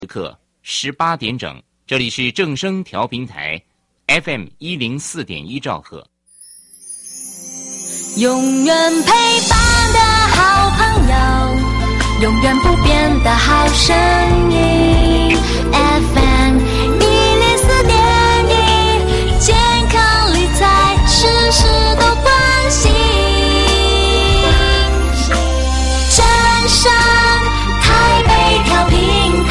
刻18点整，这里是正声调频台 FM 104.1兆赫。 永远陪伴的好朋友，永远不变的好声音 FM 104.1，健康理财事事都关心，正声台北调频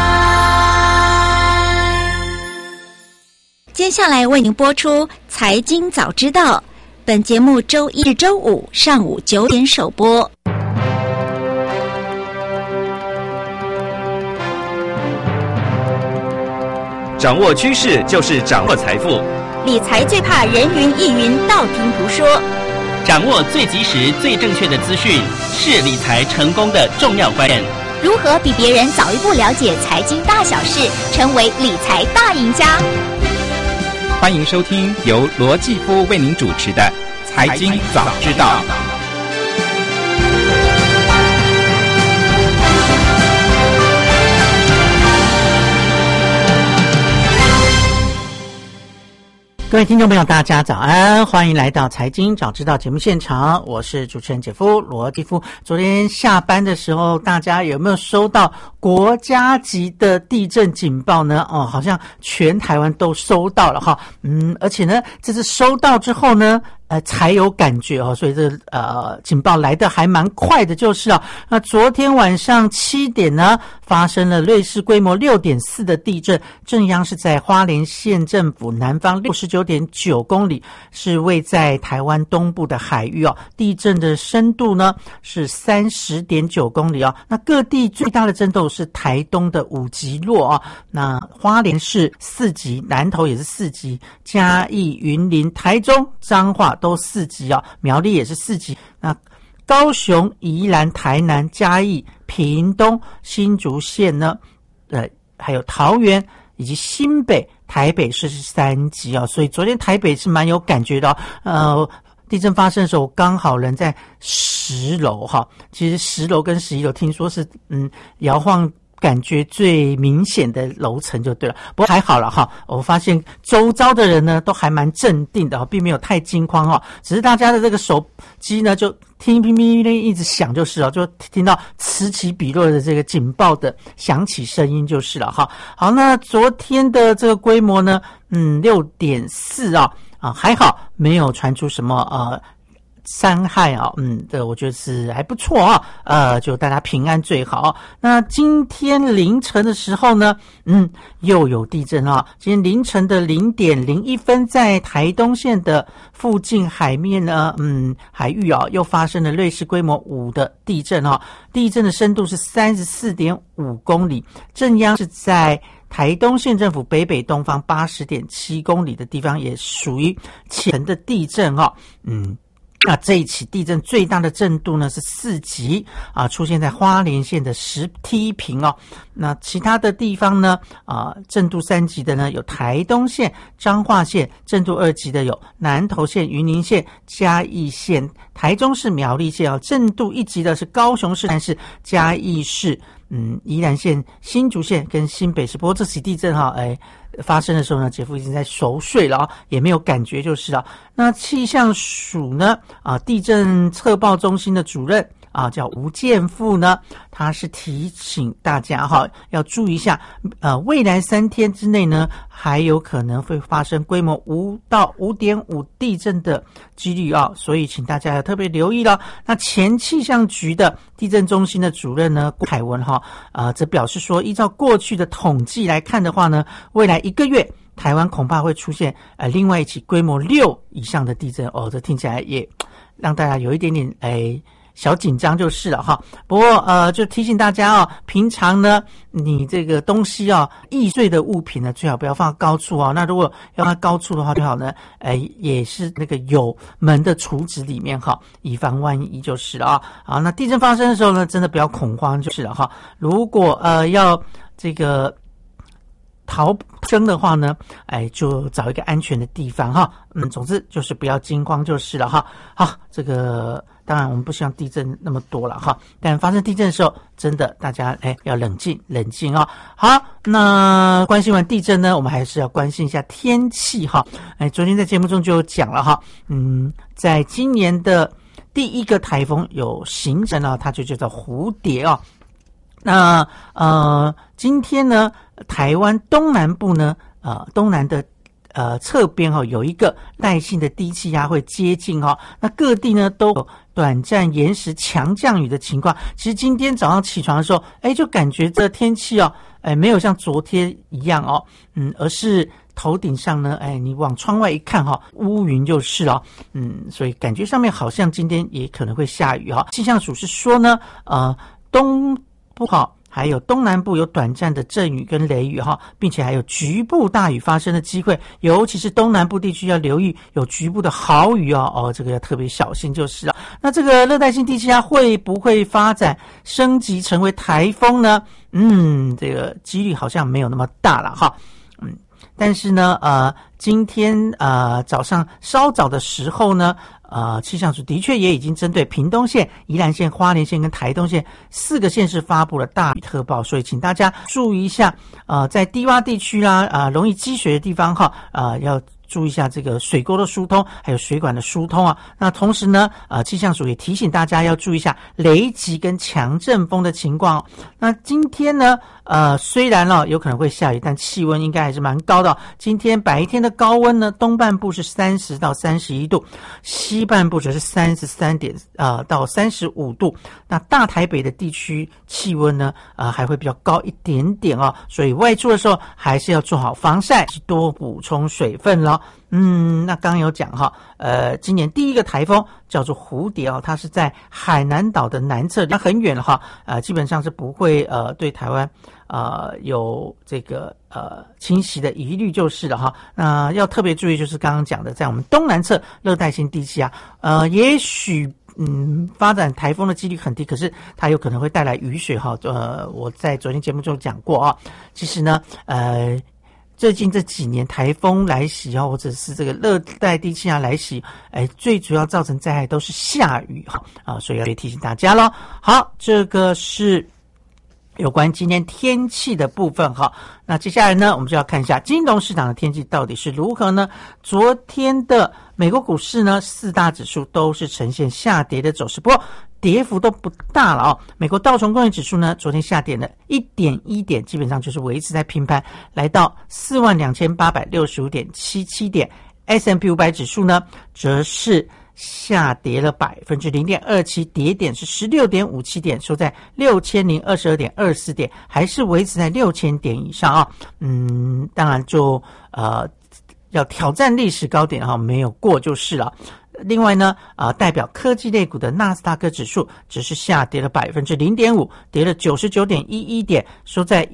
台。 接下来为您播出财经早知道，本节目周一至周五上午9点首播。 掌握趋势就是掌握财富， 理财最怕人云亦云，道听途说。 掌握最及时、最正确的资讯，是理财成功的重要关键。 如何比别人早一步了解财经大小事，成为理财大赢家？ 欢迎收听由罗继夫为您主持的《财经早知道》。 各位听众朋友，大家早安，欢迎来到财经早知道节目现场，我是主持人姐夫罗继夫。昨天下班的时候，大家有没有收到国家级的地震警报呢？好像全台湾都收到了哈。而且呢，这次收到之后呢，才有感觉哦，所以这警报来得还蛮快的，就是啊。那昨天晚上7点呢，发生了瑞士规模6.4的地震，震央是在花莲县政府南方69.9公里，是位在台湾东部的海域哦。地震的深度呢是30.9公里哦。那各地最大的震度是台东的5级弱哦，那花莲市4级，南投也是4级，嘉义、云林、台中、彰化都4级哦，苗栗也是4级。那高雄、宜兰、台南、嘉义、屏东、新竹县呢，还有桃园以及新北、台北市是3级哦。所以昨天台北是蛮有感觉的哦。地震发生的时候，刚好人在10楼哈。其实10楼跟11楼听说是摇晃感觉最明显的楼层就对了，不过还好了哈。我发现周遭的人呢都还蛮镇定的，并没有太惊慌哦。只是大家的这个手机呢就听乒乒乓一直响就是了，就听到此起彼落的这个警报的响起声音就是了哈。好，那昨天的这个规模呢，6.4还好没有传出什么伤害啊，这我觉得是还不错啊，就大家平安最好。那今天凌晨的时候呢，又有地震啊。今天凌晨的0:01分，在台东县的附近海面呢，海域啊，又发生了瑞士规模5的地震啊。地震的深度是34.5公里，震央是在台东县政府北东方80.7公里的地方，也属于浅的地震啊。那这一起地震最大的震度呢是4级啊，出现在花莲县的10梯坪哦。那其他的地方呢震度3级的呢有台东县、彰化县，震度2级的有南投县、云林县、嘉义县、台中市、苗栗县哦。震度1级的是高雄市、是嘉义市、宜兰县、新竹县跟新北市。不过这起地震发生的时候呢，姐夫已经在熟睡了也没有感觉就是了。那气象署呢地震测报中心的主任叫吴建富呢，他是提醒大家要注意一下，未来3天之内呢，还有可能会发生规模5到5.5地震的几率所以请大家要特别留意了。那前气象局的地震中心的主任呢，郭凯文则表示说，依照过去的统计来看的话呢，未来1个月台湾恐怕会出现另外一起规模6以上的地震这听起来也让大家有一点点小紧张就是了哈。不过就提醒大家平常呢你这个东西易碎的物品呢最好不要放高处那如果要放高处的话最好呢也是那个有门的橱子里面以防万一就是了好，那地震发生的时候呢真的不要恐慌就是了如果要这个逃生的话呢，就找一个安全的地方哈。总之就是不要惊慌就是了哈。好，这个当然我们不希望地震那么多了哈，但发生地震的时候，真的大家要冷静哦。好，那关心完地震呢，我们还是要关心一下天气哈。昨天在节目中就有讲了哈，在今年的第一个台风有形成了，它就叫做蝴蝶哦。那今天呢，台湾东南部呢，东南的侧边有一个带性的低气压会接近那各地呢都有短暂延时强降雨的情况。其实今天早上起床的时候，就感觉这天气没有像昨天一样而是头顶上呢，你往窗外一看乌云就是了，所以感觉上面好像今天也可能会下雨气象署是说呢，东部还有东南部有短暂的阵雨跟雷雨并且还有局部大雨发生的机会，尤其是东南部地区要留意有局部的豪雨这个要特别小心就是了。那这个热带性低气压会不会发展升级成为台风呢？这个几率好像没有那么大了但是呢今天早上稍早的时候呢，气象署的确也已经针对屏东县、宜兰县、花莲县跟台东县4个县市发布了大雨特报，所以请大家注意一下在低洼地区啦容易积水的地方要注意一下这个水沟的疏通还有水管的疏通那同时呢气象署也提醒大家要注意一下雷击跟强阵风的情况那今天呢虽然有可能会下雨，但气温应该还是蛮高的今天白天的高温呢，东半部是30到31度，西半部则是33到35度。那大台北的地区气温呢还会比较高一点点所以外出的时候还是要做好防晒，多补充水分咯。那刚刚有讲今年第一个台风叫做蝴蝶它是在海南岛的南侧，它很远了基本上是不会对台湾有这个侵袭的疑虑就是了那要特别注意就是刚刚讲的，在我们东南侧热带性低气压也许发展台风的几率很低，可是它有可能会带来雨水我在昨天节目中讲过其实呢最近这几年台风来袭或者是这个热带低气压来袭最主要造成灾害都是下雨所以要提醒大家咯。好，这个是有关今天天气的部分那接下来呢，我们就要看一下金融市场的天气到底是如何呢？昨天的美国股市呢，4大指数都是呈现下跌的走势，不过跌幅都不大了美国道琼工业指数呢，昨天下跌了 1.1 点，基本上就是维持在平盘，来到 42,865.77 点。S&P 500指数呢，则是下跌了 0.27%， 跌点是 16.57 点，收在 6022.24 点，还是维持在6000点以上当然就要挑战历史高点没有过就是了。另外呢代表科技类股的纳斯达克指数只是下跌了 0.5%， 跌了 99.11 点，收在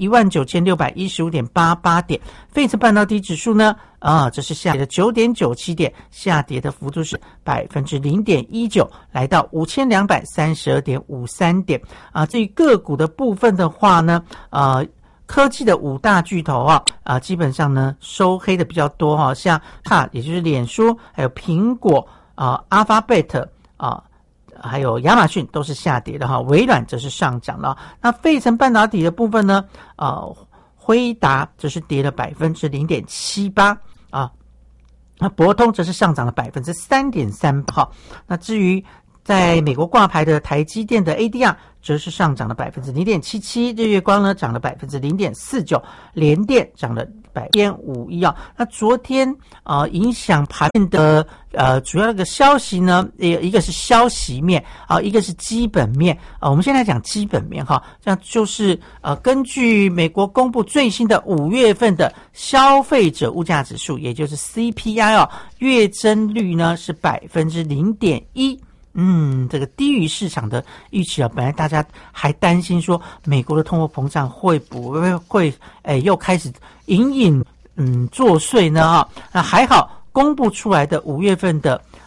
19,615.88 点。费城半导体指数呢这是下跌了 9.97 点，下跌的幅度是 0.19%， 来到 5232.53 点至于个股的部分的话呢科技的5大巨头基本上呢收黑的比较多像也就是脸书还有苹果Alphabet还有亚马逊都是下跌的微软则是上涨了。那费城半导体的部分呢辉达则是跌了 0.78%那博通则是上涨了 3.38%那至于在美国挂牌的台积电的 ADR 则是上涨了 0.77%， 日月光呢涨了 0.49%， 联电涨了 1.51%那昨天影响盘面的主要的消息呢，一个是消息面一个是基本面我们先来讲基本面这样就是根据美国公布最新的5月份的消费者物价指数，也就是 CPI 月增率呢是 0.1%这个低于市场的预期本来大家还担心说美国的通货膨胀会不会又开始隐隐作祟呢那还好公布出来的5月份的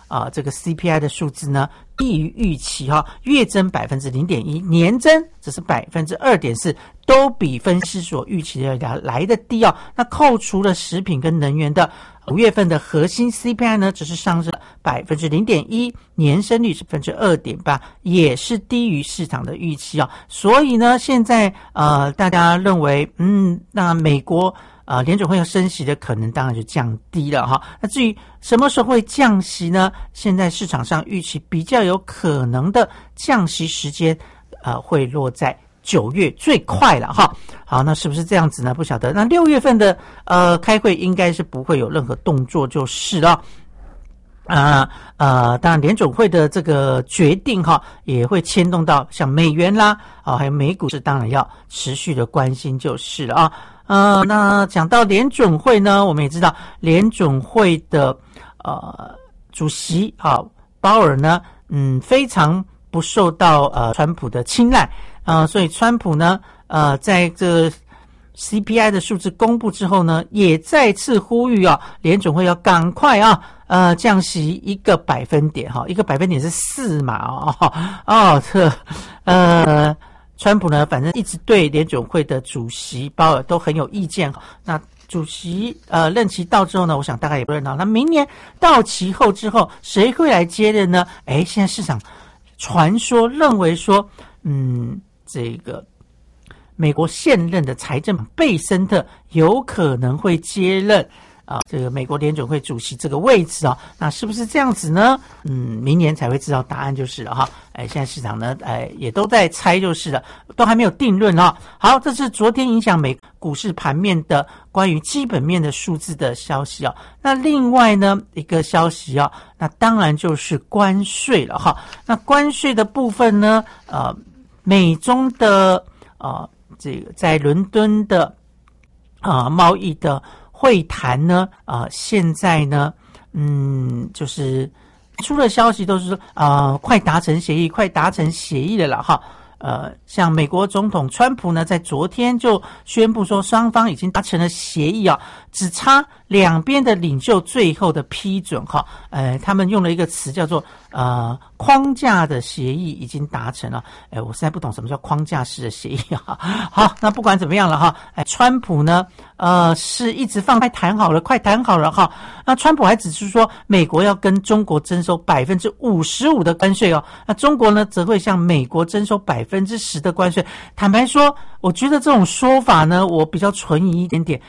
这个 CPI 的数字呢低于预期哈，月增 0.1%， 年增只是 2.4%， 都比分析师所预期的来的低哦。那扣除了食品跟能源的5月份的核心 CPI 呢，只是上升 0.1%， 年增率是 2.8%， 也是低于市场的预期哦。所以呢，现在大家认为那美国联准会要升息的可能当然就降低了哈。那至于什么时候会降息呢？现在市场上预期比较有可能的降息时间会落在9月最快了哈。好，那是不是这样子呢？不晓得。那6月份的开会应该是不会有任何动作就是了。当然联准会的这个决定哈，也会牵动到像美元啦还有美股是当然要持续的关心就是了啊。那讲到联准会呢，我们也知道联准会的主席鲍尔呢非常不受到川普的青睐所以川普呢在这CPI 的数字公布之后呢，也再次呼吁联准会要赶快降息1个百分点1个百分点是4码川普呢反正一直对联准会的主席鲍尔都很有意见。那主席任期到之后呢，我想大概也不热闹。那明年到期后之后谁会来接任呢？现在市场传说认为说这个美国现任的财政部贝森特有可能会接任这个美国联准会主席这个位置那是不是这样子呢？明年才会知道答案就是了哈。现在市场呢也都在猜就是了，都还没有定论好，这是昨天影响美股市盘面的关于基本面的数字的消息那另外呢一个消息那当然就是关税了哈。那关税的部分呢美中的这个在伦敦的贸易的会谈呢现在呢就是出了消息都是说快达成协议了啦哈。像美国总统川普呢在昨天就宣布说双方已经达成了协议只差两边的领袖最后的批准他们用了一个词叫做框架的协议已经达成了。我实在不懂什么叫框架式的协议好，那不管怎么样了川普呢是一直快谈好了那川普还指出说美国要跟中国征收 55% 的关税那中国呢则会向美国征收 10% 的关税。坦白说我觉得这种说法呢我比较存疑一点点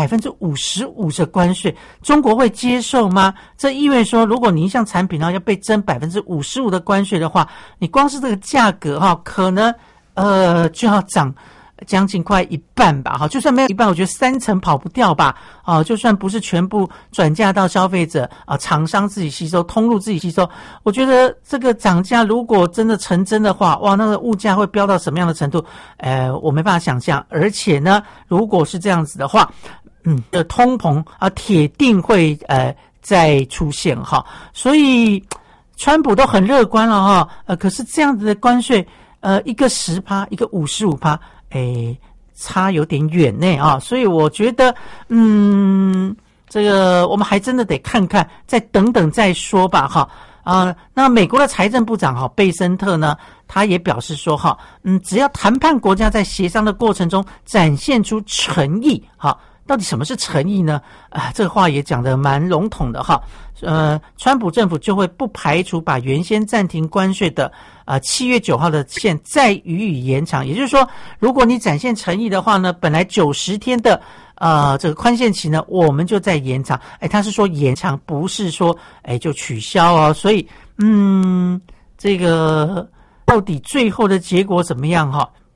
55%的关税中国会接受吗？这意味说如果你一项产品要被征 55% 的关税的话，你光是这个价格可能就要涨将近快一半吧就算没有一半我觉得30%跑不掉吧就算不是全部转嫁到消费者厂商自己吸收通路自己吸收，我觉得这个涨价如果真的成真的话那个物价会飙到什么样的程度我没办法想象。而且呢如果是这样子的话通膨铁定会再出现所以川普都很乐观了可是这样子的关税一个 10%一个 55%差有点远呢所以我觉得这个我们还真的得看看再等等再说吧那美国的财政部长贝森特呢他也表示说只要谈判国家在协商的过程中展现出诚意到底什么是诚意呢这个话也讲得蛮笼统的川普政府就会不排除把原先暂停关税的7月9号的线再予以延长。也就是说如果你展现诚意的话呢本来90天的这个宽限期呢我们就再延长他是说延长不是说就取消所以这个到底最后的结果怎么样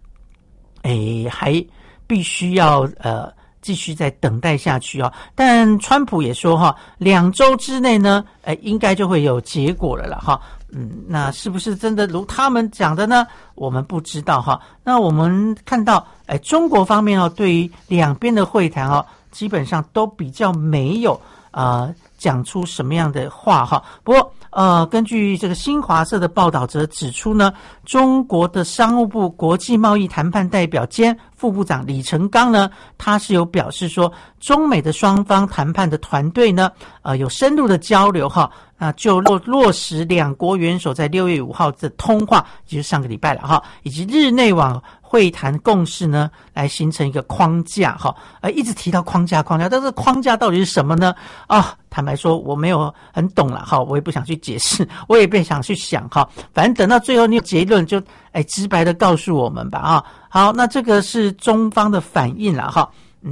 还必须要继续再等待下去但川普也说2周之内呢应该就会有结果了啦那是不是真的如他们讲的呢我们不知道那我们看到中国方面对于两边的会谈基本上都比较没有讲出什么样的话哈。不过根据这个新华社的报道则指出呢，中国的商务部国际贸易谈判代表兼副部长李成钢呢，他是有表示说，中美的双方谈判的团队呢，有深入的交流哈，就落实两国元首在6月5号的通话，也就是上个礼拜了哈，以及日内瓦会谈共识呢，来形成一个框架哈。一直提到框架，但是框架到底是什么呢？坦白说我没有很懂了哈，我也不想去解释，我也不想去想哈，反正等到最后你有结论就直白的告诉我们吧啊。好，那这个是中方的反应了哈。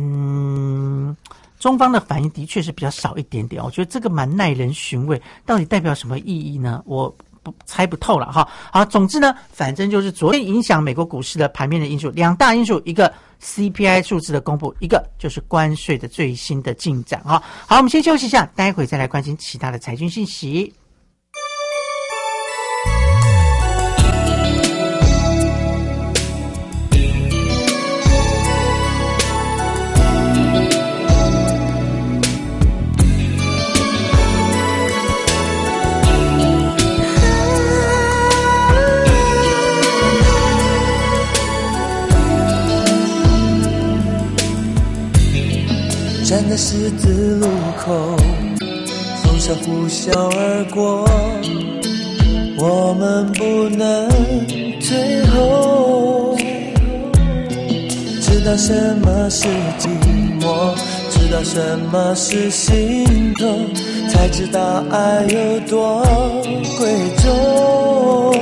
中方的反应的确是比较少一点点，我觉得这个蛮耐人寻味，到底代表什么意义呢？我猜不透了哈。好，总之呢，反正就是昨天影响美国股市的盘面的因素，两大因素，一个 CPI 数字的公布，一个就是关税的最新的进展哈。好，我们先休息一下，待会再来关心其他的财经信息。 站在十字路口，从相呼啸而过，我们不能退后。知道什么是寂寞，知道什么是心痛，才知道爱有多贵重。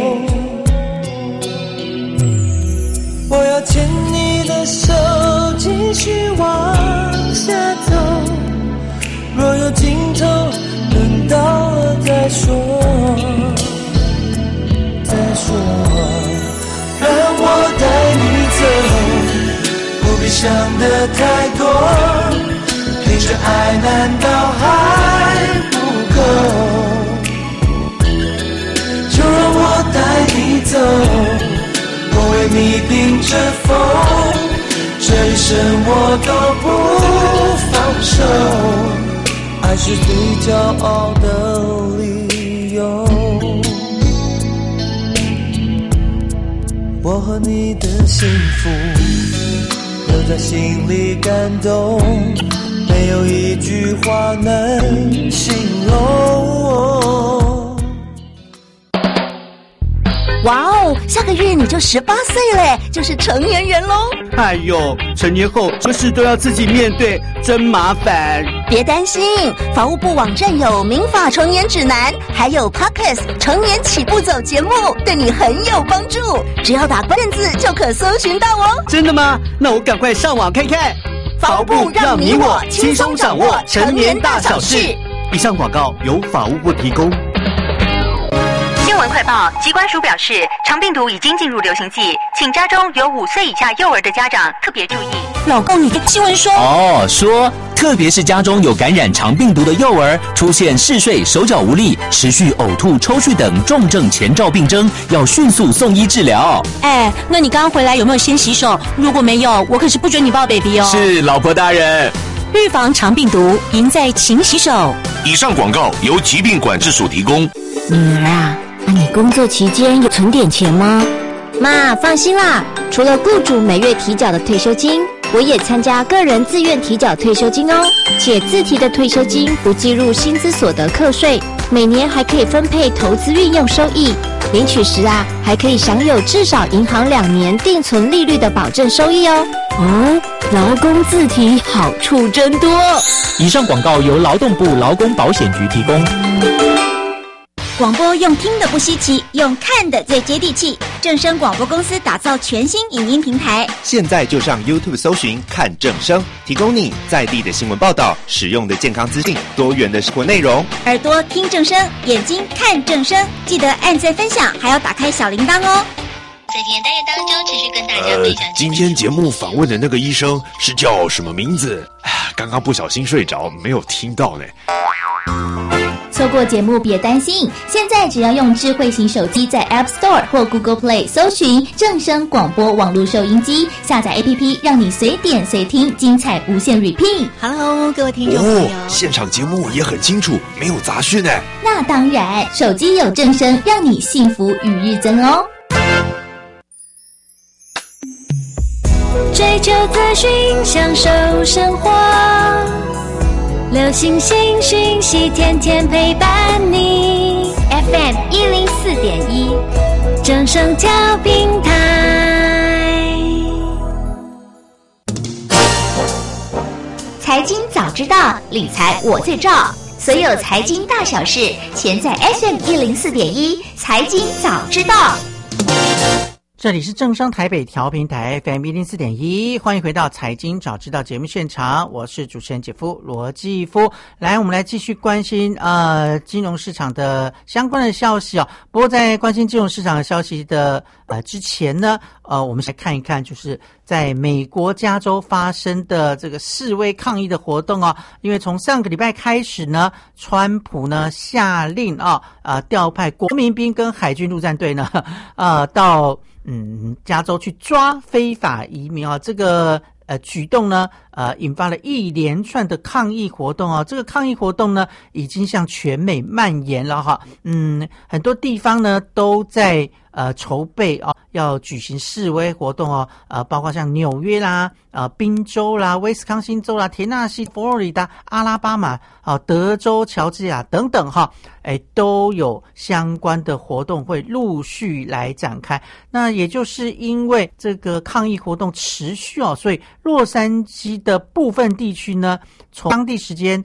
我要牵你的手，继续往下走，若有尽头，等到了再说，让我带你走，不必想得太多，凭着爱难道还不够？就让我带你走，我为你顶着风，这一生我都不放手，爱是最骄傲的理由。我和你的幸福留在心里感动，没有一句话能形容。 哇哦，下个月你就18岁了，就是成年人咯。 哎呦，成年后这事都要自己面对，真麻烦。 别担心，法务部网站有民法成年指南，还有 Podcast 成年起步走节目，对你很有帮助。只要打关键字就可搜寻到哦。 真的吗？那我赶快上网看看。 法务部让你我轻松掌握成年大小事。 以上广告由法务部提供。 新闻快报，疾管署表示，肠病毒已经进入流行季，请家中有5岁以下幼儿的家长特别注意。 老公，你的新闻说说特别是家中有感染肠病毒的幼儿，出现嗜睡、手脚无力、持续呕吐、抽搐等重症前兆病征，要迅速送医治疗。 那你刚刚回来有没有先洗手？如果没有，我可是不准你抱 baby 哦。 是，老婆大人。 预防肠病毒，赢在勤洗手。 以上广告由疾病管制署提供。 女儿啊，你工作期间有存点钱吗？妈，放心啦，除了雇主每月提缴的退休金，我也参加个人自愿提缴退休金哦，且自提的退休金不计入薪资所得课税，每年还可以分配投资运用收益，领取时还可以享有至少银行2年定存利率的保证收益哦。劳工自提好处真多。 以上广告由劳动部劳工保险局提供。 广播用听的不稀奇，用看的最接地气。正声广播公司打造全新影音平台， 现在就上 YouTube 搜寻看正声，提供你在地的新闻报道、实用的健康资讯、多元的生活内容。 耳朵听正声，眼睛看正声，记得按赞分享，还要打开小铃铛哦。 在今天单元当中，持续跟大家分享。 今天节目访问的那个医生是叫什么名字？刚刚不小心睡着，没有听到呢。 错过节目别担心，现在只要用智慧型手机在 App Store 或 Google Play 搜寻正声广播网络收音机，下载 APP 让你随点随听，精彩无限 repeat。 Hello， 各位听众朋友， 现场节目也很清楚，没有杂讯哎。 那当然，手机有正声，让你幸福与日增哦。 追求资讯，享受生活，流行新讯息，天天陪伴你。FM 104.1，正声调频台。 财经早知道，理财我最照。所有财经大小事，全在 FM 104.1，财经早知道。 这里是正声台北调频台 FM 104.1，欢迎回到财经早知道节目现场，我是主持人姐夫罗继夫。来，我们来继续关心金融市场的相关的消息哦。不过在关心金融市场的消息的之前呢，我们先看一看，就是在美国加州发生的这个示威抗议的活动哦。因为从上个礼拜开始呢，川普呢下令调派国民兵跟海军陆战队呢到加州去抓非法移民啊，这个举动呢引发了一连串的抗议活动啊。这个抗议活动呢已经向全美蔓延了哈。很多地方呢都在筹备要举行示威活动哦。包括像纽约啦、宾州啦、威斯康星州啦、田纳西、佛罗里达、阿拉巴马、德州、乔治亚等等哈，都有相关的活动会陆续来展开。那也就是因为这个抗议活动持续哦，所以洛杉矶的部分地区呢，从当地时间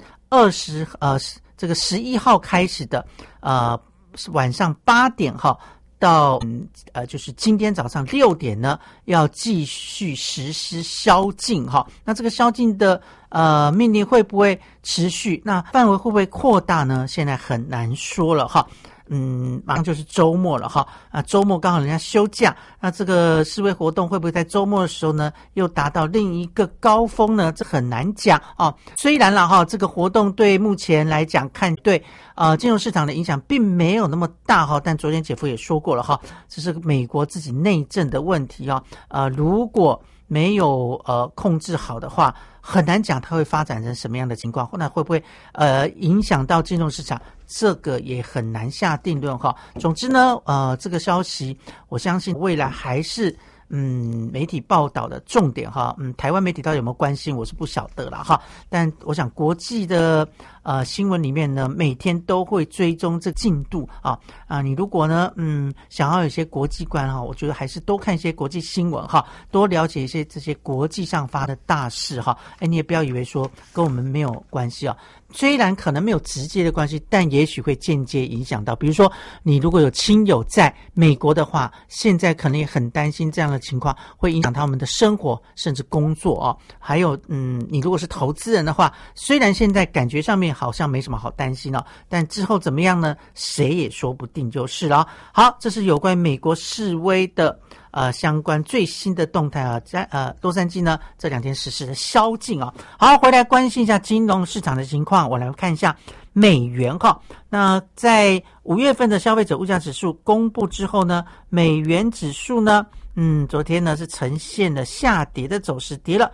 11号开始的晚上8点哈，到就是今天早上6点呢，要继续实施宵禁哈。那这个宵禁的命令会不会持续？那范围会不会扩大呢？现在很难说了哈。马上就是周末了哈，周末刚好人家休假，那这个示威活动会不会在周末的时候呢，又达到另一个高峰呢？这很难讲哦。虽然啦哈，这个活动对目前来讲看对金融市场的影响并没有那么大哈，但昨天姐夫也说过了哈，这是美国自己内政的问题哦。如果没有控制好的话，很难讲它会发展成什么样的情况，那会不会影响到金融市场，这个也很难下定论哈。总之呢，这个消息我相信未来还是媒体报道的重点哈。台湾媒体到底有没有关心，我是不晓得啦哈。但我想国际的新闻里面呢，每天都会追踪这个进度你如果呢想要有一些国际观哈，我觉得还是多看一些国际新闻哈，多了解一些这些国际上发的大事哈。你也不要以为说跟我们没有关系虽然可能没有直接的关系，但也许会间接影响到。比如说你如果有亲友在美国的话，现在可能也很担心这样的情况会影响他们的生活甚至工作还有你如果是投资人的话，虽然现在感觉上面好像没什么好担心但之后怎么样呢？谁也说不定就是了。好，这是有关美国示威的相关最新的动态在洛杉矶呢这2天实施的宵禁好，回来关心一下金融市场的情况，我来看一下美元那在5月份的消费者物价指数公布之后呢，美元指数呢昨天呢是呈现了下跌的走势，跌了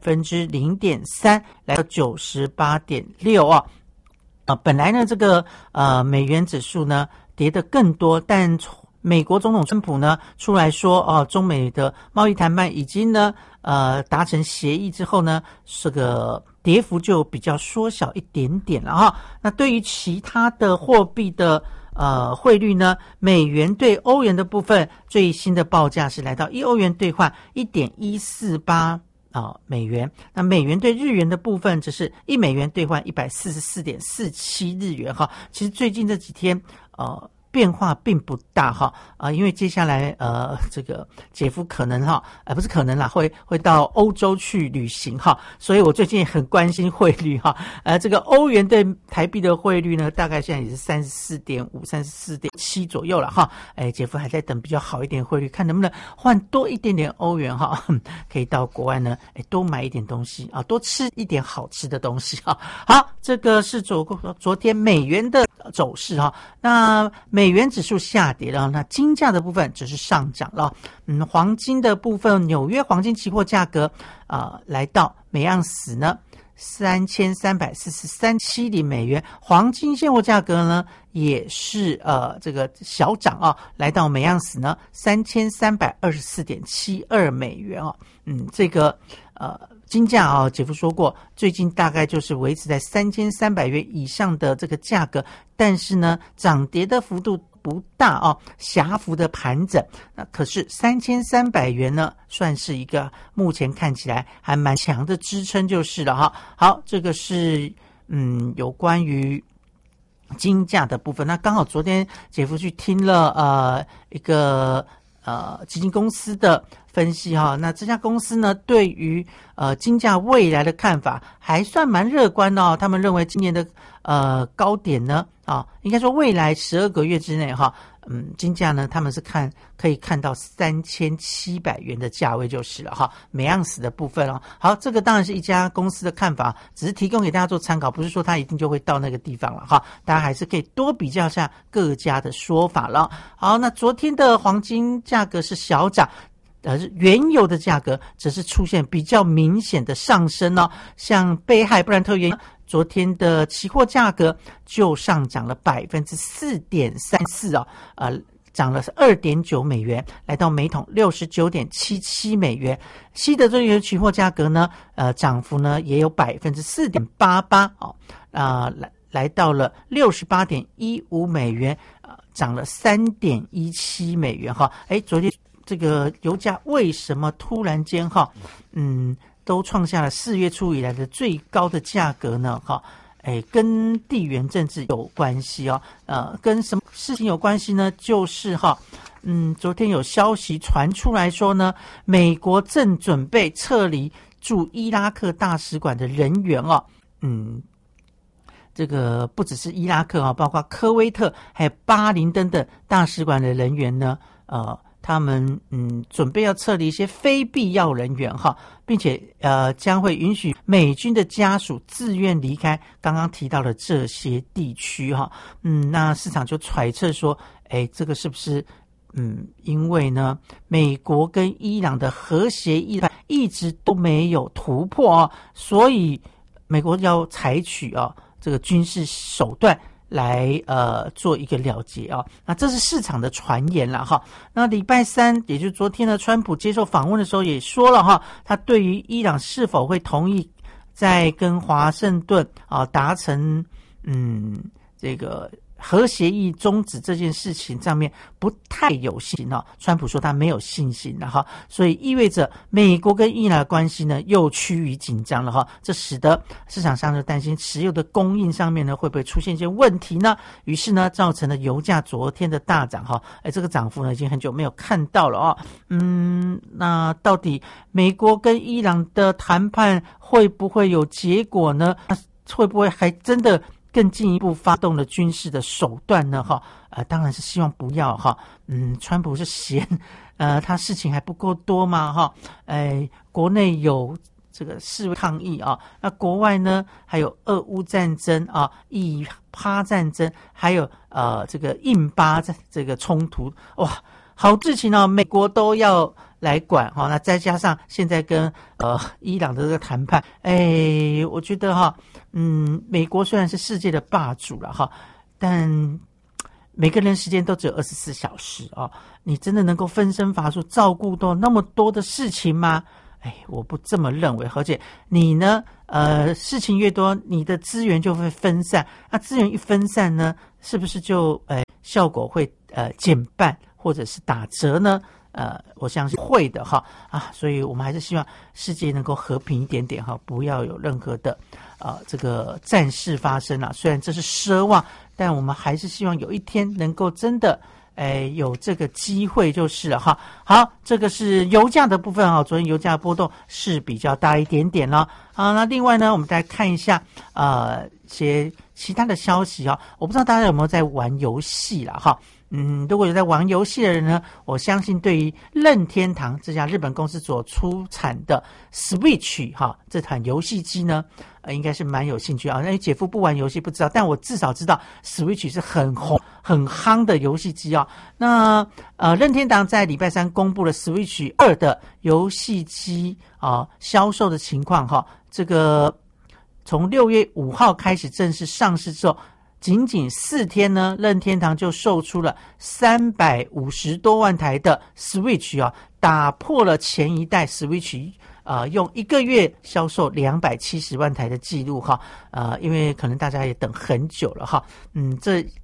0.3%， 来到 98.6 本来呢这个美元指数呢跌得更多，但美国总统川普呢出来说中美的贸易谈判已经呢达成协议之后呢，这个跌幅就比较缩小一点点了哈。那对于其他的货币的汇率呢，美元对欧元的部分最新的报价是来到1欧元兑换 1.148美元，那美元对日元的部分只是1美元兑换 144.47 日元哈。其实最近这几天变化并不大因为接下来这个姐夫可能不是可能啦，会到欧洲去旅行所以我最近也很关心汇率这个欧元对台币的汇率呢，大概现在也是 34.5 34.7 左右了姐夫还在等比较好一点汇率，看能不能换多一点点欧元可以到国外呢多买一点东西多吃一点好吃的东西好，这个是昨天美元的走势哈。那美元指数下跌了，那金价的部分只是上涨了。黄金的部分，纽约黄金期货价格来到每盎司呢3343.70美元，黄金现货价格呢也是这个小涨啊，来到每盎司呢3324.72美元啊。这个金价啊，姐夫说过，最近大概就是维持在3300元以上的这个价格，但是呢，涨跌的幅度不大哦，狭幅的盘整。那可是3300元呢，算是一个目前看起来还蛮强的支撑就是了哈。好，这个是有关于金价的部分。那刚好昨天姐夫去听了一个基金公司的分析哈，那这家公司呢对于金价未来的看法还算蛮乐观的哦。他们认为今年的高点呢应该说未来12个月之内哈，金价呢他们是可以看到3700元的价位就是了哈，每盎司的部分哦。好，这个当然是一家公司的看法，只是提供给大家做参考，不是说它一定就会到那个地方了哈。大家还是可以多比较一下各家的说法了。好，那昨天的黄金价格是小涨。原油的价格则是出现比较明显的上升哦，像北海布兰特原油昨天的期货价格就上涨了 4.34% 哦，涨了 2.9 美元，来到每桶 69.77 美元。西德州原油期货价格呢，涨幅呢也有 4.88% 哦，来到了 68.15 美元，涨了 3.17 美元哈。昨天这个油价为什么突然间都创下了4月初以来的最高的价格呢？跟地缘政治有关系哦。跟什么事情有关系呢？就是昨天有消息传出来说呢，美国正准备撤离驻伊拉克大使馆的人员哦。这个不只是伊拉克包括科威特还有巴林等等大使馆的人员呢，他们准备要撤离一些非必要人员并且将会允许美军的家属自愿离开刚刚提到的这些地区那市场就揣测说，这个是不是因为呢美国跟伊朗的核协议一直都没有突破所以美国要采取这个军事手段来做一个了结那这是市场的传言啦那礼拜三也就是昨天呢，川普接受访问的时候也说了他对于伊朗是否会同意在跟华盛顿达成这个核协议终止这件事情上面不太有信心川普说他没有信心了所以意味着美国跟伊朗的关系呢又趋于紧张了这使得市场上就担心石油的供应上面呢会不会出现一些问题呢？于是呢造成了油价昨天的大涨这个涨幅呢已经很久没有看到了那到底美国跟伊朗的谈判会不会有结果呢？会不会还真的更进一步发动了军事的手段呢？当然是希望不要川普是嫌他事情还不够多嘛国内有这个示威抗议那国外呢还有俄乌战争以巴战争，还有这个印巴这个冲突哇，好事情美国都要来管那再加上现在跟伊朗的这个谈判，我觉得美国虽然是世界的霸主了但每个人时间都只有24小时你真的能够分身乏术照顾到那么多的事情吗？我不这么认为。而且你呢事情越多，你的资源就会分散，那资源一分散呢，是不是就效果会减半或者是打折呢？我相信会的所以我们还是希望世界能够和平一点点不要有任何的这个战事发生虽然这是奢望，但我们还是希望有一天能够真的有这个机会就是了好，这个是油价的部分昨天油价的波动是比较大一点点了那另外呢，我们再看一下一些其他的消息我不知道大家有没有在玩游戏啦如果有在玩游戏的人呢，我相信对于任天堂这家日本公司所出产的 Switch 这款游戏机呢，应该是蛮有兴趣啊。因为姐夫不玩游戏不知道，但我至少知道 Switch 是很红很夯的游戏机啊。那任天堂在礼拜三公布了 Switch 2的游戏机销售的情况哈。这个从6月5号开始正式上市之后，仅仅4天呢，任天堂就售出了350多万台的 Switch 打破了前一代 Switch用1个月销售270万台的记录哈。因为可能大家也等很久了哈。这